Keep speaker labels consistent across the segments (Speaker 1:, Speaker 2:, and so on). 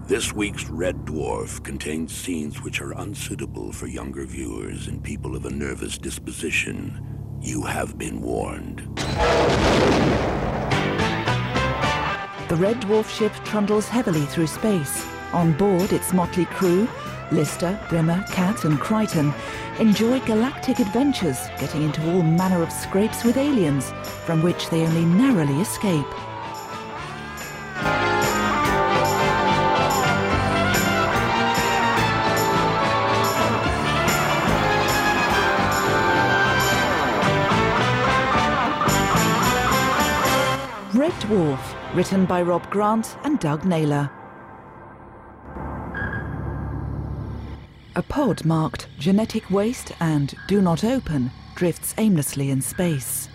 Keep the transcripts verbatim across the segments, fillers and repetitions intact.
Speaker 1: This week's Red Dwarf contains scenes which are unsuitable for younger viewers and people of a nervous disposition. You have been warned.
Speaker 2: The Red Dwarf ship trundles heavily through space. On board its motley crew, Lister, Brimmer, Cat and Crichton enjoy galactic adventures, getting into all manner of scrapes with aliens, from which they only narrowly escape. Red Dwarf, written by Rob Grant and Doug Naylor. A pod marked Genetic Waste and Do Not Open drifts aimlessly in space.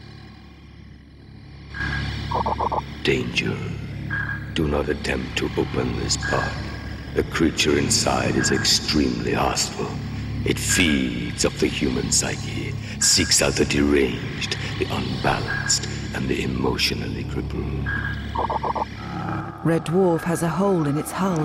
Speaker 3: Danger. Do not attempt to open this pod. The creature inside is extremely hostile. It feeds off the human psyche, seeks out the deranged, the unbalanced, and the emotionally crippled.
Speaker 2: Red Dwarf has a hole in its hull.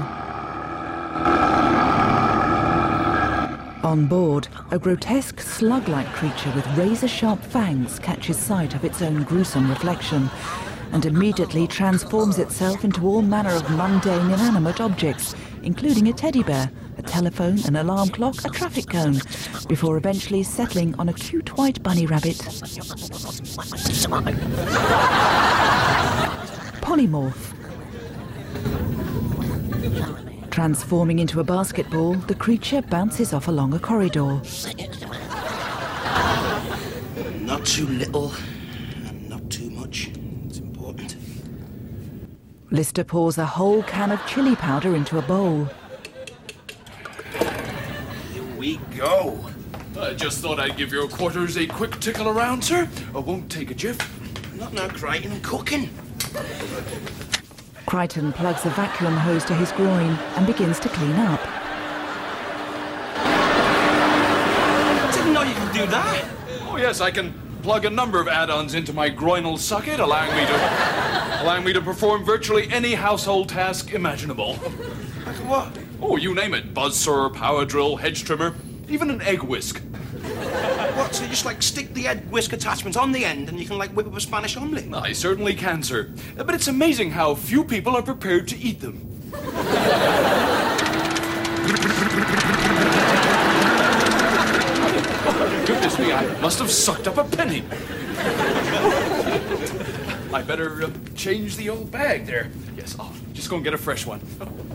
Speaker 2: On board, a grotesque slug-like creature with razor-sharp fangs catches sight of its own gruesome reflection and immediately transforms itself into all manner of mundane inanimate objects, including a teddy bear, a telephone, an alarm clock, a traffic cone, before eventually settling on a cute white bunny rabbit. Polymorph. Transforming into a basketball, the creature bounces off along a corridor.
Speaker 4: Not too little, and not too much. It's important.
Speaker 2: Lister pours a whole can of chili powder into a bowl.
Speaker 4: Here we go.
Speaker 5: I just thought I'd give your quarters a quick tickle around, sir. I won't take a jiff.
Speaker 4: Not now, Crichton. I'm cooking.
Speaker 2: Crichton plugs a vacuum hose to his groin and begins to clean up.
Speaker 4: Didn't know you could do that.
Speaker 5: Oh yes, I can plug a number of add-ons into my groinal socket, allowing me to allowing me to perform virtually any household task imaginable.
Speaker 4: Like what?
Speaker 5: Oh, you name it. Buzzsaw, power drill, hedge trimmer, even an egg whisk.
Speaker 4: What, so you just like stick the egg whisk attachment on the end and you can like whip up a Spanish omelette?
Speaker 5: I certainly can, sir. But it's amazing how few people are prepared to eat them. Goodness me, I must have sucked up a penny. I better uh, change the old bag there. Yes, I'll just go and get a fresh one.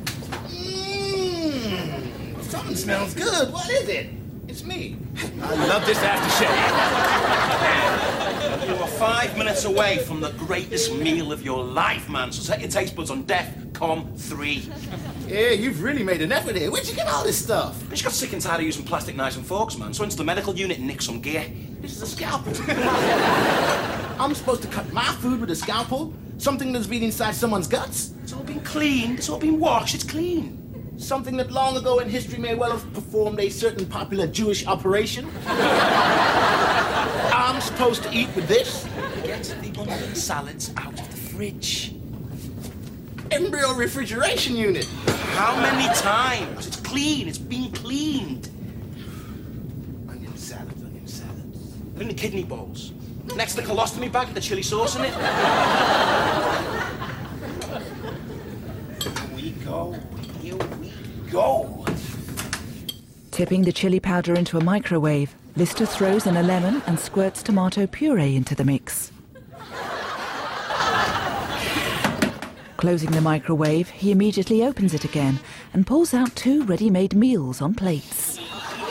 Speaker 6: Mmm, something smells good. What is it? It's me. I love this aftershave.
Speaker 4: You are five minutes away from the greatest meal of your life, man. So set your taste buds on DEFCON three.
Speaker 6: Yeah, you've really made an effort here. Where'd you get all this stuff?
Speaker 4: I just got sick and tired of using plastic knives and forks, man. So into the medical unit and nick some gear. This is a scalpel.
Speaker 6: I'm supposed to cut my food with a scalpel? Something that's been inside someone's guts?
Speaker 4: It's all been cleaned. It's all been washed. It's clean.
Speaker 6: Something that long ago in history may well have performed a certain popular Jewish operation? I'm supposed to eat with this?
Speaker 4: Get the onion salads out of the fridge.
Speaker 6: Embryo refrigeration unit.
Speaker 4: How many times? It's clean. It's been cleaned.
Speaker 6: Onion salads, onion salads.
Speaker 4: They're in the kidney bowls. Next to the colostomy bag with the chili sauce in it. Here we go. Here we go.
Speaker 2: Tipping the chili powder into a microwave, Lister throws in a lemon and squirts tomato puree into the mix. Closing the microwave, he immediately opens it again and pulls out two ready-made meals on plates.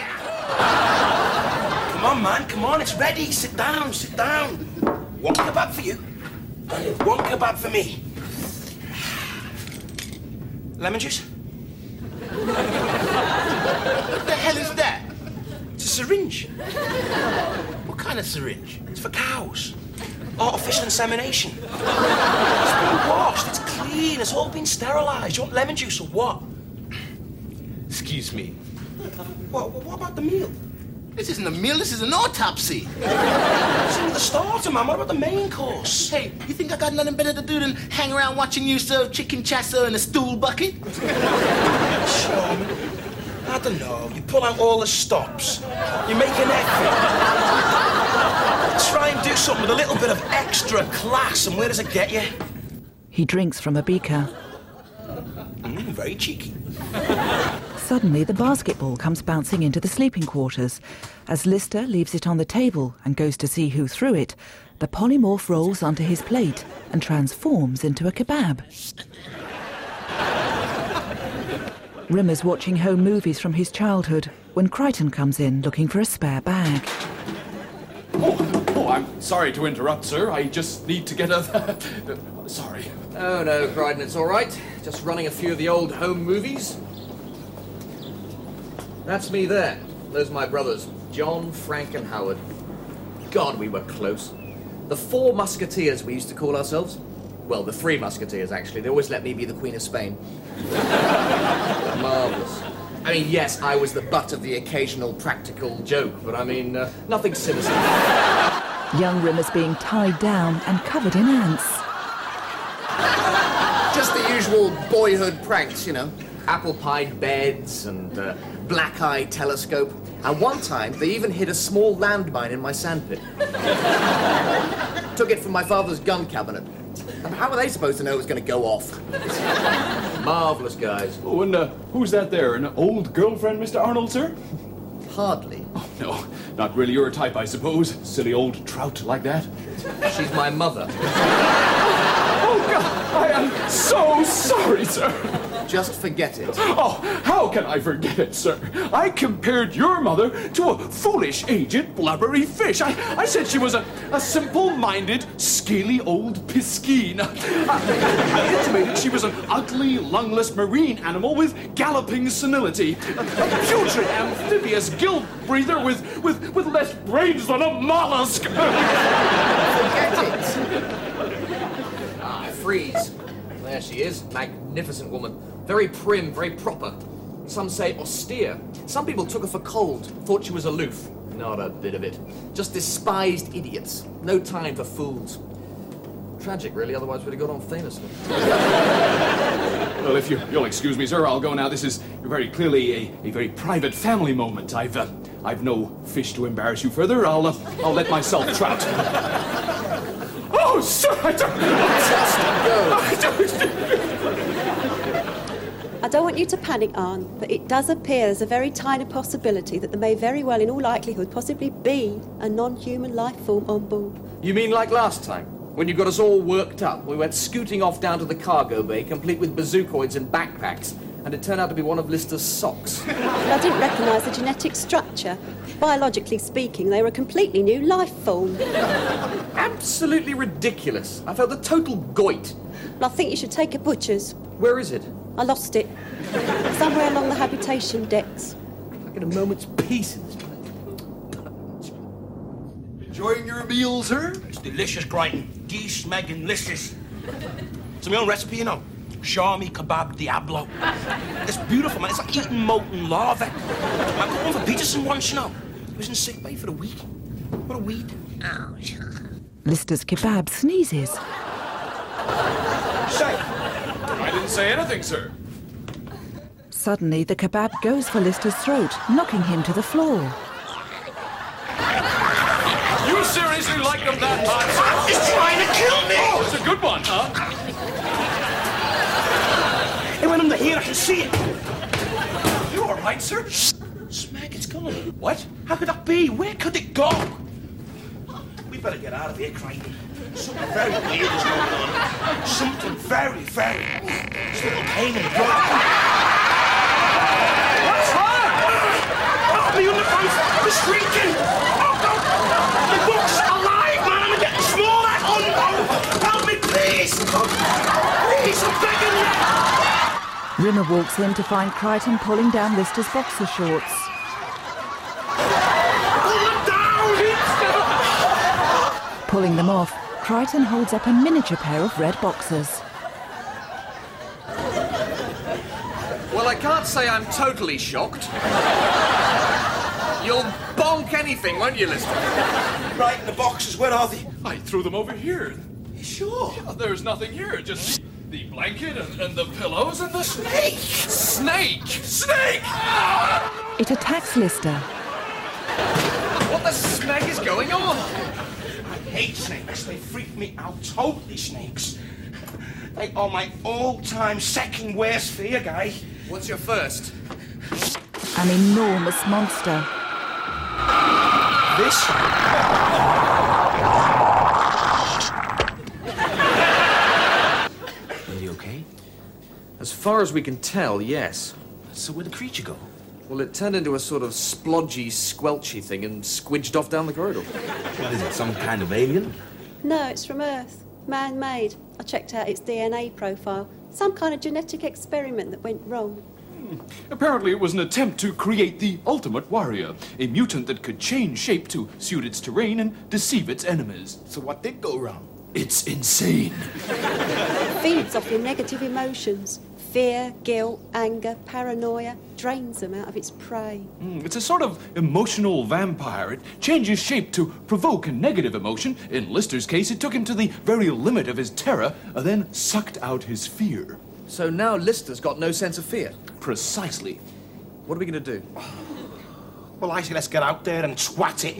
Speaker 4: Come on, man, come on, it's ready. Sit down, sit down. One kebab for you, and one kebab for me. Lemon juice?
Speaker 6: What the hell is that?
Speaker 4: It's a syringe.
Speaker 6: What kind of syringe?
Speaker 4: It's for cows. Artificial insemination. It's been washed, it's clean, it's all been sterilised. You want lemon juice or what?
Speaker 6: Excuse me.
Speaker 4: What, what about the meal?
Speaker 6: This isn't a meal, this is an autopsy.
Speaker 4: It's only the starter, man. What about the main course?
Speaker 6: Hey, you think I got nothing better to do than hang around watching you serve chicken chassa in a stool bucket?
Speaker 4: Sure. I don't know. You pull out all the stops. You make an effort. Try and do something with a little bit of extra class, and where does it get you?
Speaker 2: He drinks from a beaker.
Speaker 4: Mm, very cheeky.
Speaker 2: Suddenly, the basketball comes bouncing into the sleeping quarters. As Lister leaves it on the table and goes to see who threw it, the polymorph rolls onto his plate and transforms into a kebab. Rimmer's watching home movies from his childhood when Crichton comes in looking for a spare bag.
Speaker 5: Oh, oh, I'm sorry to interrupt, sir. I just need to get a... sorry.
Speaker 7: Oh, no, Crichton, it's all right. Just running a few of the old home movies. That's me there. Those are my brothers, John, Frank, and Howard. God, we were close. The Four Musketeers, we used to call ourselves. Well, the Three Musketeers, actually. They always let me be the Queen of Spain. Marvellous. I mean, yes, I was the butt of the occasional practical joke, but I mean, uh, nothing sinister.
Speaker 2: Young Rimmer's being tied down and covered in ants.
Speaker 7: Just the usual boyhood pranks, you know. Apple-pied beds and uh, black-eyed telescope. And one time, they even hid a small landmine in my sandpit. Took it from my father's gun cabinet. And how were they supposed to know it was going to go off? Marvellous guys.
Speaker 5: Oh, and uh, who's that there? An old girlfriend, Mister Arnold, sir?
Speaker 7: Hardly.
Speaker 5: Oh, no. Not really your type, I suppose. Silly old trout like that.
Speaker 7: She's my mother.
Speaker 5: Oh, God. I am so sorry, sir.
Speaker 7: Just forget it.
Speaker 5: Oh, how can I forget it, sir? I compared your mother to a foolish, aged, blubbery fish. I, I said she was a, a simple-minded, scaly old piscine. I, I intimated she was an ugly, lungless marine animal with galloping senility. A, a putrid, amphibious gill breather with, with, with less brains than a mollusk.
Speaker 7: Forget it. Ah, freeze. There she is. Magnificent woman. Very prim, very proper. Some say austere. Some people took her for cold, thought she was aloof. Not a bit of it. Just despised idiots. No time for fools. Tragic, really, otherwise we'd have got on famously.
Speaker 5: Well, if you, you'll excuse me, sir, I'll go now. This is very clearly a, a very private family moment. I've uh, I've no fish to embarrass you further. I'll uh, I'll let myself trout. Oh, sir, I don't...
Speaker 7: Just go.
Speaker 8: I don't want you to panic, Aunt, but it does appear there's a very tiny possibility that there may very well, in all likelihood, possibly be a non-human life form on board.
Speaker 7: You mean like last time? When you got us all worked up, we went scooting off down to the cargo bay, complete with bazookoids and backpacks, and it turned out to be one of Lister's socks.
Speaker 8: But I didn't recognise the genetic structure. Biologically speaking, they were a completely new life form.
Speaker 7: Absolutely ridiculous. I felt a total goit.
Speaker 8: Well, I think you should take a butcher's.
Speaker 7: Where is it?
Speaker 8: I lost it. Somewhere along the habitation decks.
Speaker 7: I get a moment's peace in this place.
Speaker 4: Enjoying your meal, sir? It's delicious, Crichton. Geese, Meg, and Lisses. It's my own recipe, you know. Shami kebab Diablo. It's beautiful, man. It's like eating molten lava. I got one for Peterson once, you know. He was in sick bay for a week. What a week. Ouch.
Speaker 2: Lister's kebab sneezes.
Speaker 4: Say.
Speaker 5: I didn't say anything, sir.
Speaker 2: Suddenly, the kebab goes for Lister's throat, knocking him to the floor.
Speaker 5: You seriously like them that hot, sir?
Speaker 4: He's trying to kill me!
Speaker 5: Oh, it's a good one, huh?
Speaker 4: It went under here, I can see it. You all right, sir? Smeg, it's gone. What? How could that be? Where could it go? We better get out of here, Crichton. Something very weird is going on. Something very, very... This little pain in the blood. What's wrong? Oh, the uniforms are shrieking. Oh, no. The book's alive, man. I'm getting smaller. Oh, no. Help me, please. Oh, please, I'm begging you.
Speaker 2: Rimmer walks in to find Crichton pulling down Lister's boxer shorts.
Speaker 4: Pull them down.
Speaker 2: Pulling them off, Crichton holds up a miniature pair of red boxers.
Speaker 7: Well, I can't say I'm totally shocked. You'll bonk poke anything, won't you, Lister?
Speaker 4: Right in the boxes, where are they?
Speaker 5: I threw them over here.
Speaker 4: You sure?
Speaker 5: Oh, there's nothing here, just the blanket and, and the pillows and the snake. Snake! Snake!
Speaker 2: It attacks Lister.
Speaker 7: What the smeg is going on?
Speaker 4: I hate snakes. They freak me out totally, snakes. They are my all-time second worst fear, guy.
Speaker 7: What's your first?
Speaker 2: An enormous monster.
Speaker 4: This? Are you okay?
Speaker 7: As far as we can tell, yes.
Speaker 4: So where'd the creature go?
Speaker 7: Well, it turned into a sort of splodgy, squelchy thing and squidged off down the corridor.
Speaker 4: What is it, some kind of alien?
Speaker 8: No, it's from Earth. Man-made. I checked out its D N A profile. Some kind of genetic experiment that went wrong.
Speaker 5: Apparently it was an attempt to create the ultimate warrior, a mutant that could change shape to suit its terrain and deceive its enemies.
Speaker 6: So what did go wrong?
Speaker 5: It's insane.
Speaker 8: Feeds off your negative emotions. Fear, guilt, anger, paranoia. Drains them out of its prey.
Speaker 5: Mm, it's a sort of emotional vampire. It changes shape to provoke a negative emotion. In Lister's case, it took him to the very limit of his terror, and then sucked out his fear.
Speaker 7: So now Lister's got no sense of fear.
Speaker 5: Precisely.
Speaker 7: What are we going to do?
Speaker 4: Well, I say let's get out there and twat it.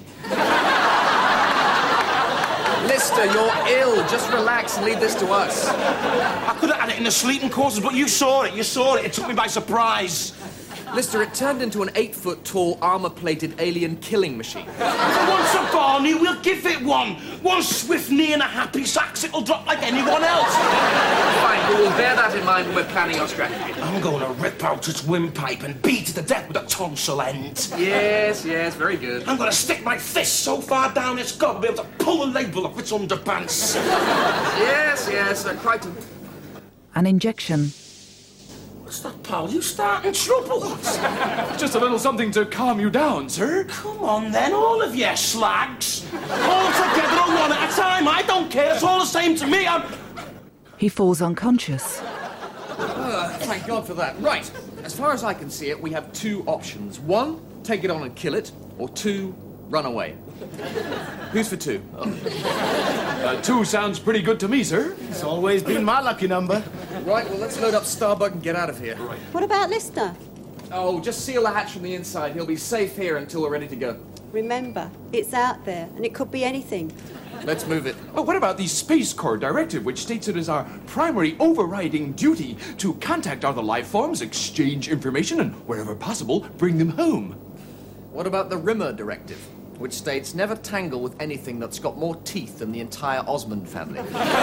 Speaker 7: Lister, you're ill. Just relax and leave this to us.
Speaker 4: I could have had it in the sleeping quarters, but you saw it. You saw it. It took me by surprise.
Speaker 7: Lister, it turned into an eight-foot-tall, armor-plated alien killing machine.
Speaker 4: For once a Barney, we'll give it one. One swift knee and a happy sax. It'll drop like anyone else.
Speaker 7: Fine, we will bear that in mind when we're planning our strategy.
Speaker 4: I'm going to rip out its windpipe and beat it to death with a tonsil end.
Speaker 7: Yes, yes, very good.
Speaker 4: I'm going to stick my fist so far down its gut I'll be able to pull a label off its underpants.
Speaker 7: Yes, yes, uh, Crichton.
Speaker 2: An injection.
Speaker 4: What's that, pal? You starting trouble?
Speaker 5: Just a little something to calm you down, sir.
Speaker 4: Come on, then, all of you slags. All together or one at a time. I don't care. It's all the same to me. I'm...
Speaker 2: He falls unconscious.
Speaker 7: Uh, thank God for that. Right. As far as I can see it, we have two options. One, take it on and kill it. Or two, run away. Who's for two?
Speaker 5: Uh, two sounds pretty good to me, sir.
Speaker 6: It's always been my lucky number.
Speaker 7: Right, well, let's load up Starbuck and get out of here. Right.
Speaker 8: What about Lister?
Speaker 7: Oh, just seal the hatch from the inside. He'll be safe here until we're ready to go.
Speaker 8: Remember, it's out there, and it could be anything.
Speaker 7: Let's move it.
Speaker 5: Oh, what about the Space Corps directive, which states it is our primary overriding duty to contact other life forms, exchange information, and wherever possible, bring them home?
Speaker 7: What about the Rimmer directive, which states never tangle with anything that's got more teeth than the entire Osmond family?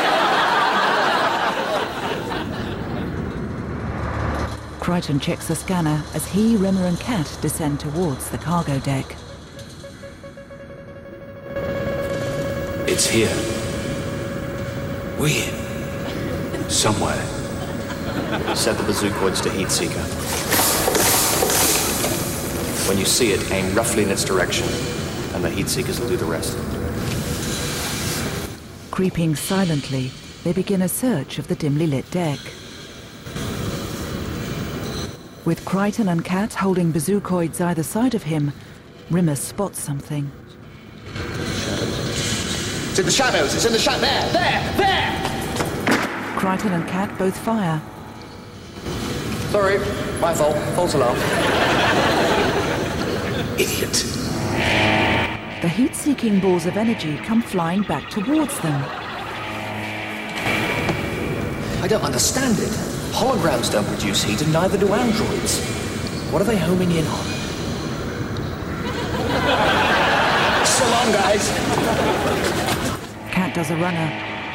Speaker 2: Crichton checks the scanner as he, Rimmer and Cat descend towards the cargo deck.
Speaker 1: It's here. Where? Somewhere.
Speaker 9: Set the bazookoids to Heatseeker. When you see it, aim roughly in its direction, and the Heatseekers will do the rest.
Speaker 2: Creeping silently, they begin a search of the dimly lit deck. With Crichton and Cat holding bazookoids either side of him, Rimmer spots something.
Speaker 6: It's in the shadows. It's in the shadows. There, there, there!
Speaker 2: Crichton and Cat both fire.
Speaker 9: Sorry, my fault. False alarm.
Speaker 1: Idiot.
Speaker 2: The heat-seeking balls of energy come flying back towards them.
Speaker 9: I don't understand it. Holograms don't produce heat, and neither do androids. What are they homing in on?
Speaker 6: So long, guys.
Speaker 2: Cat does a runner.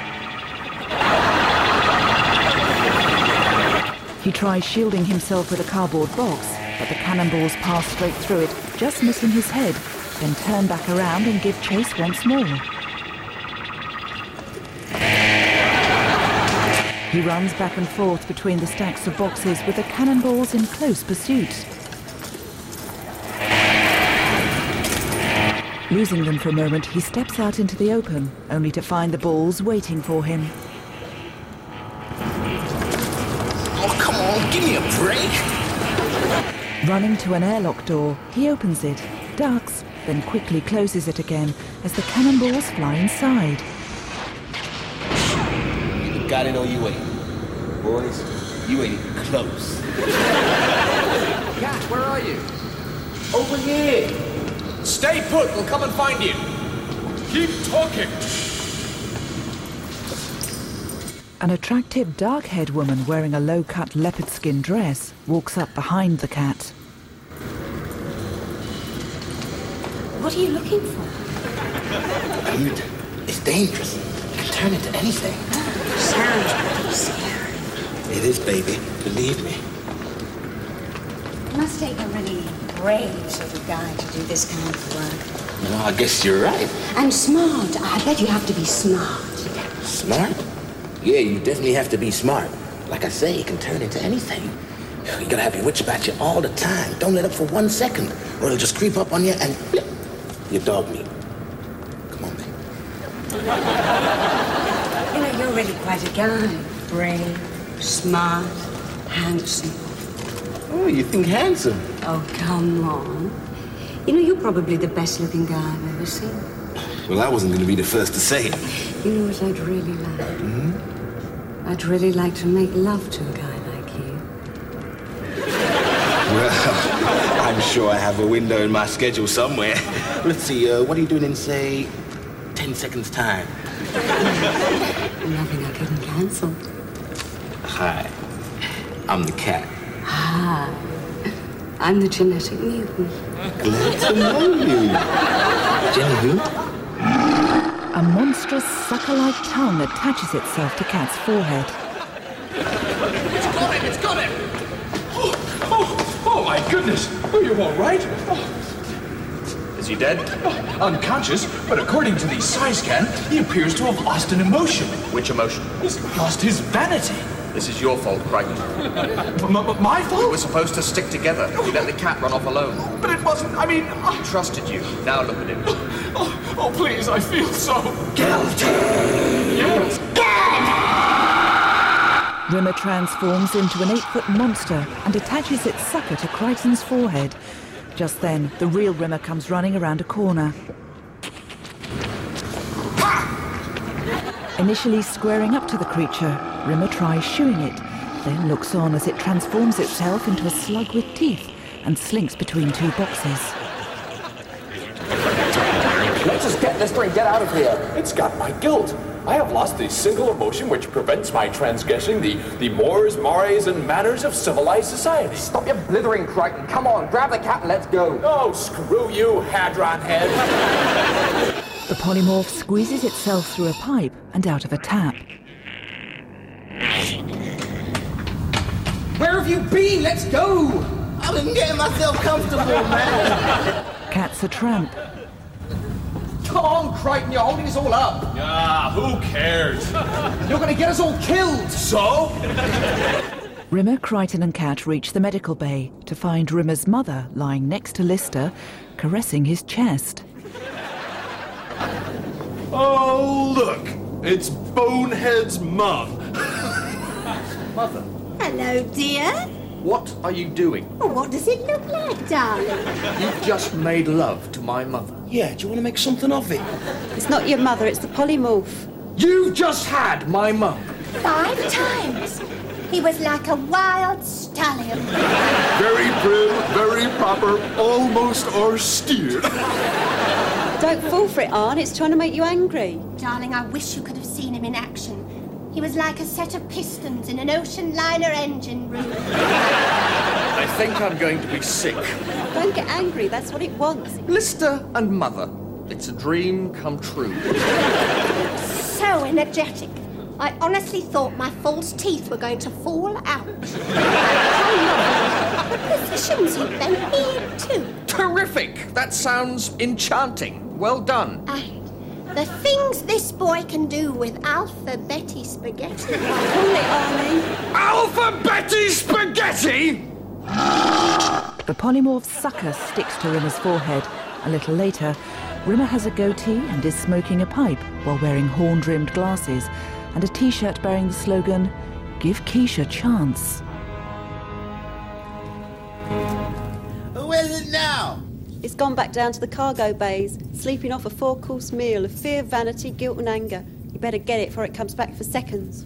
Speaker 2: He tries shielding himself with a cardboard box, but the cannonballs pass straight through it, just missing his head, then turn back around and give chase once more. He runs back and forth between the stacks of boxes with the cannonballs in close pursuit. Losing them for a moment, he steps out into the open, only to find the balls waiting for him.
Speaker 6: Oh, come on, give me a break.
Speaker 2: Running to an airlock door, he opens it, ducks, then quickly closes it again as the cannonballs fly inside.
Speaker 6: You got it or you ain't. Boys, you ain't even close.
Speaker 7: Cat, where are you?
Speaker 6: Over here.
Speaker 5: Stay put, we'll come and find you. Keep talking.
Speaker 2: An attractive dark-haired woman wearing a low-cut leopard skin dress walks up behind the cat.
Speaker 10: What are you looking for?
Speaker 6: Dude, it's dangerous. It can turn into anything.
Speaker 10: Sounds pretty scary.
Speaker 6: It is, baby. Believe me.
Speaker 10: It must take a really brave sort of guy to do this kind of work.
Speaker 6: Well, I guess you're right.
Speaker 10: And smart. I bet you have to be smart.
Speaker 6: Smart? Yeah, you definitely have to be smart. Like I say, it can turn into anything. You gotta have your wits about you all the time. Don't let up for one second, or it'll just creep up on you and flip. Your dog meat. Come on, baby.
Speaker 10: You know, you're really quite a guy. Brave, smart, handsome.
Speaker 6: Oh, you think handsome?
Speaker 10: Oh, come on. You know, you're probably the best looking guy I've ever seen.
Speaker 6: Well, I wasn't gonna be the first to say it.
Speaker 10: You know what I'd really like?
Speaker 6: Mm-hmm.
Speaker 10: I'd really like to make love to a guy like you.
Speaker 6: Well, I'm sure I have a window in my schedule somewhere. Let's see, uh, what are you doing in, say, ten seconds time?
Speaker 10: Nothing I couldn't cancel.
Speaker 6: Hi, I'm the cat.
Speaker 10: Hi, I'm the genetic mutant.
Speaker 6: Glad to know you. Jenny who?
Speaker 2: A monstrous sucker-like tongue attaches itself to Cat's forehead.
Speaker 5: It's got him! It's got him! Oh, oh, oh my goodness! Are you all right? Oh.
Speaker 7: Is he dead?
Speaker 5: Oh, unconscious, but according to the psi scan, he appears to have lost an emotion.
Speaker 7: Which emotion?
Speaker 5: He's lost his vanity.
Speaker 7: This is your fault, Crichton.
Speaker 5: M- m- my fault?
Speaker 7: We were supposed to stick together. You let the cat run off alone.
Speaker 5: But it wasn't, I mean... I
Speaker 7: trusted you. Now look at him.
Speaker 5: Oh, oh please, I feel so...
Speaker 6: Guilty!
Speaker 5: Yes.
Speaker 2: Rimmer transforms into an eight-foot monster and attaches its sucker to Crichton's forehead. Just then, the real Rimmer comes running around a corner. Initially squaring up to the creature, Rimmer tries shooing it, then looks on as it transforms itself into a slug with teeth and slinks between two boxes.
Speaker 5: Let's just get this thing, get out of here. It's got my guilt. I have lost the single emotion which prevents my transgressing the, the mores, mores, and manners of civilized society.
Speaker 7: Stop your blithering, Crichton. Come on, grab the cat and let's go.
Speaker 5: Oh, screw you, hadron head.
Speaker 2: The polymorph squeezes itself through a pipe and out of a tap.
Speaker 7: Where have you been? Let's go!
Speaker 6: I've been getting myself comfortable, man.
Speaker 2: Cat's a tramp.
Speaker 7: Come on, Crichton, you're holding us all up.
Speaker 5: Ah, who cares?
Speaker 7: You're gonna get us all killed.
Speaker 5: So?
Speaker 2: Rimmer, Crichton and Cat reach the medical bay to find Rimmer's mother lying next to Lister, caressing his chest.
Speaker 5: Oh, look! It's Bonehead's mum.
Speaker 7: Mother,
Speaker 11: Hello, dear.
Speaker 7: what are you doing?
Speaker 11: Well, what does it look like, darling?
Speaker 7: You've just made love to my mother.
Speaker 6: Yeah, do you want to make something of it?
Speaker 8: It's not your mother, it's the polymorph.
Speaker 7: You've just had my mum.
Speaker 11: Five times. He was like a wild stallion.
Speaker 5: Very prim, very proper, almost austere.
Speaker 8: Don't fall for it, Arn. It's trying to make you angry.
Speaker 11: Darling, I wish you could have seen him in action. He was like a set of pistons in an ocean liner engine room.
Speaker 7: I think I'm going to be sick.
Speaker 8: Don't get angry, that's what it wants.
Speaker 7: Lister and mother. It's a dream come true.
Speaker 11: So energetic. I honestly thought my false teeth were going to fall out. How lovely. The positions you bent me into.
Speaker 7: Terrific! That sounds enchanting. Well done.
Speaker 11: And the things this boy can do with Alpha-Betty spaghetti.
Speaker 8: Call it, Arnie.
Speaker 7: Alpha-Betty spaghetti!
Speaker 2: The polymorph sucker sticks to Rimmer's forehead. A little later, Rimmer has a goatee and is smoking a pipe while wearing horn-rimmed glasses and a t-shirt bearing the slogan, "Give Quiche a chance."
Speaker 6: Who is it now?
Speaker 8: It's gone back down to the cargo bays, sleeping off a four-course meal of fear, vanity, guilt and anger. You better get it before it comes back for seconds.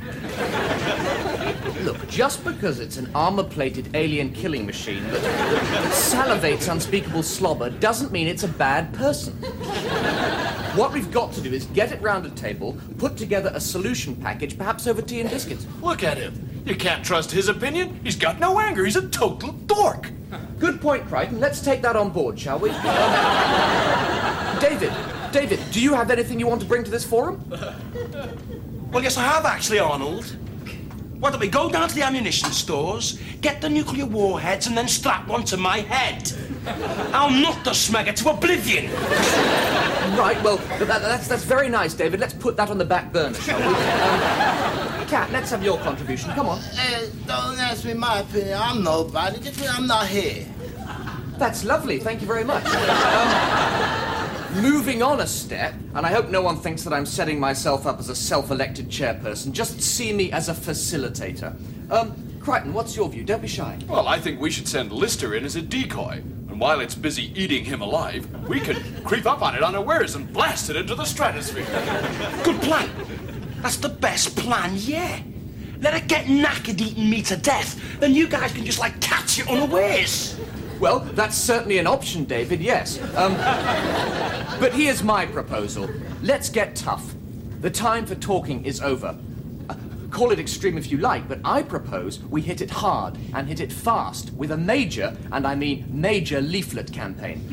Speaker 7: Look, just because it's an armor-plated alien killing machine that, that salivates unspeakable slobber doesn't mean it's a bad person. What we've got to do is get it round a table, put together a solution package, perhaps over tea and biscuits.
Speaker 5: Look at him. You can't trust his opinion. He's got no anger. He's a total dork.
Speaker 7: Good point, Crichton. Let's take that on board, shall we? Um, David, David, do you have anything you want to bring to this forum?
Speaker 4: Well, yes, I have, actually, Arnold. Why don't we go down to the ammunition stores, get the nuclear warheads, and then strap one to my head? I'll knock the smegger to oblivion.
Speaker 7: Right, well, that, that's, that's very nice, David. Let's put that on the back burner, shall we? Um, Cat, let's have your contribution. Come on.
Speaker 6: Uh, don't ask me my opinion. I'm nobody. Just I'm not here.
Speaker 7: That's lovely. Thank you very much. Um, moving on a step, and I hope no one thinks that I'm setting myself up as a self-elected chairperson. Just see me as a facilitator. Um, Crichton, what's your view? Don't be shy.
Speaker 5: Well, I think we should send Lister in as a decoy. And while it's busy eating him alive, we could creep up on it unawares and blast it into the stratosphere.
Speaker 4: Good plan. That's the best plan yet. Let it get knackered eating me to death, then you guys can just, like, catch it unawares.
Speaker 7: Well, that's certainly an option, David, yes. Um, but here's my proposal. Let's get tough. The time for talking is over. Uh, call it extreme if you like, but I propose we hit it hard and hit it fast with a major, and I mean major, leaflet campaign.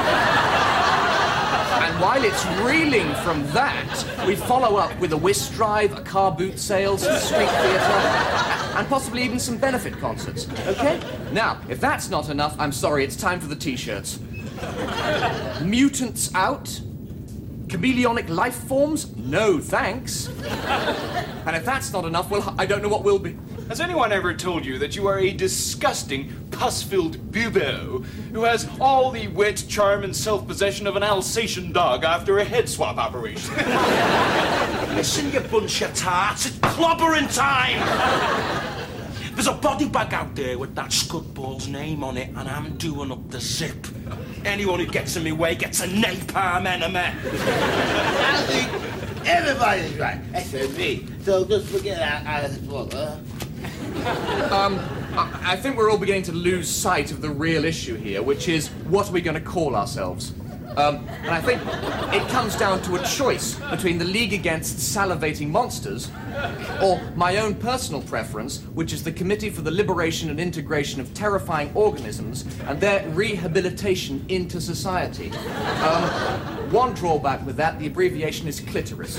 Speaker 7: And while it's reeling from that, we follow up with a whist drive, a car boot sale, some street theatre, and possibly even some benefit concerts. Okay? Now, if that's not enough, I'm sorry, it's time for the T-shirts. Mutants out? Chameleonic life forms? No thanks. And if that's not enough, well, I don't know what will be.
Speaker 5: Has anyone ever told you that you are a disgusting, pus-filled bubo who has all the wit, charm, and self-possession of an Alsatian dog after a head swap operation?
Speaker 4: Listen, you bunch of tarts, it's clobbering time! There's a body bag out there with that scudball's name on it, and I'm doing up the zip. Anyone who gets in my way gets a napalm enemy.
Speaker 6: I think everybody's right, except me. So just forget I, I spoke, huh?
Speaker 7: Um, I, I think we're all beginning to lose sight of the real issue here, which is, what are we going to call ourselves? Um, and I think it comes down to a choice between the League Against Salivating Monsters or my own personal preference, which is the Committee for the Liberation and Integration of Terrifying Organisms and their Rehabilitation into Society. Um, one drawback with that, the abbreviation is clitoris.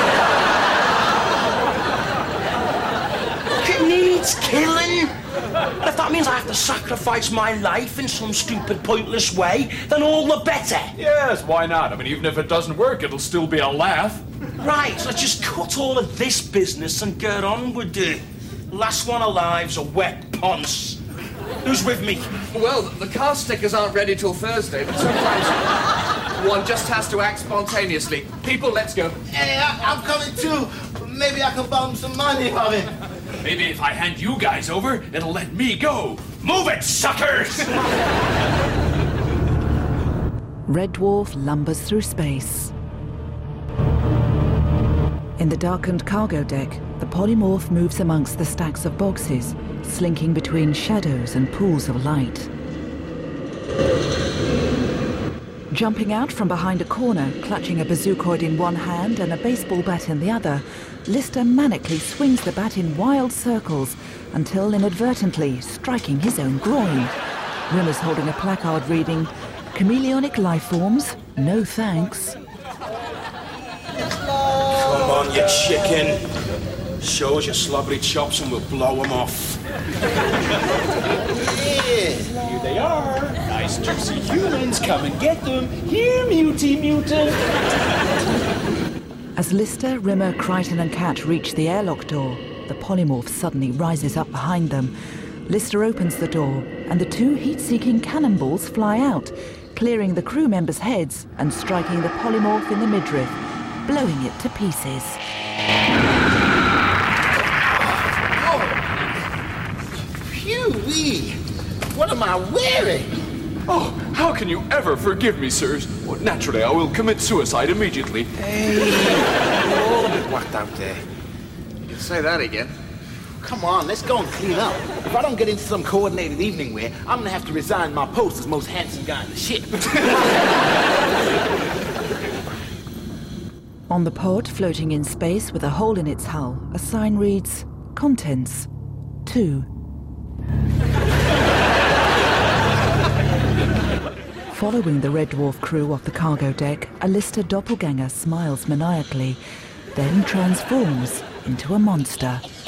Speaker 4: It needs killing. And if that means I have to sacrifice my life in some stupid, pointless way, then all the better.
Speaker 5: Yes, why not? I mean, even if it doesn't work, it'll still be a laugh.
Speaker 4: Right, so let's just cut all of this business and get on with it. Last one alive's a wet ponce. Who's with me?
Speaker 7: Well, the car stickers aren't ready till Thursday, but sometimes one just has to act spontaneously. People, let's go.
Speaker 6: Hey, I, I'm coming too. Maybe I can borrow some money from him.
Speaker 5: Maybe if I hand you guys over, it'll let me go. Move it, suckers!
Speaker 2: Red Dwarf lumbers through space. In the darkened cargo deck, the polymorph moves amongst the stacks of boxes, slinking between shadows and pools of light. Jumping out from behind a corner, clutching a bazookoid in one hand and a baseball bat in the other, Lister manically swings the bat in wild circles until inadvertently striking his own groin. Rimmer's holding a placard reading, "Chameleonic life forms, no thanks."
Speaker 4: Come on, you chicken. Show us your slobbery chops and we'll blow them off.
Speaker 5: Here they are. Nice juicy humans. Come and get them. Here, muty mutant.
Speaker 2: As Lister, Rimmer, Crichton and Cat reach the airlock door, the polymorph suddenly rises up behind them. Lister opens the door, and the two heat-seeking cannonballs fly out, clearing the crew members' heads and striking the polymorph in the midriff, blowing it to pieces.
Speaker 6: Oh. Phew-wee! What am I wearing?
Speaker 5: Oh, how can you ever forgive me, sirs? Well, naturally, I will commit suicide immediately.
Speaker 6: Hey, you're all a bit whacked out there.
Speaker 7: You can say that again.
Speaker 6: Come on, let's go and clean up. If I don't get into some coordinated evening wear, I'm gonna have to resign my post as most handsome guy in the ship.
Speaker 2: On the pod, floating in space with a hole in its hull, a sign reads, Contents, two. Following the Red Dwarf crew off the cargo deck, a Lister doppelganger smiles maniacally, then transforms into a monster.